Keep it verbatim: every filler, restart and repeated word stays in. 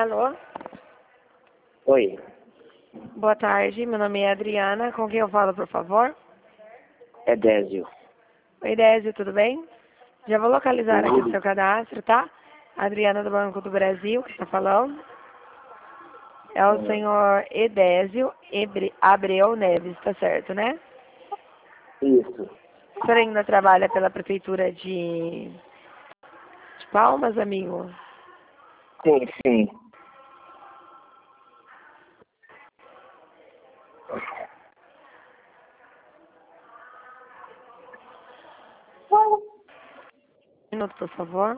Alô? Oi, Boa tarde, meu nome é Adriana. Com quem eu falo, por favor? é Désio. Oi, Désio, tudo bem? Já vou localizar aqui o Tudo. seu cadastro, tá? Adriana do Banco do Brasil, que está falando. É o senhor Edésio Ebre- Abreu Neves, tá certo, né? Isso. O senhor ainda trabalha pela Prefeitura de, de Palmas, amigo? Sim, sim. Um minuto, por favor.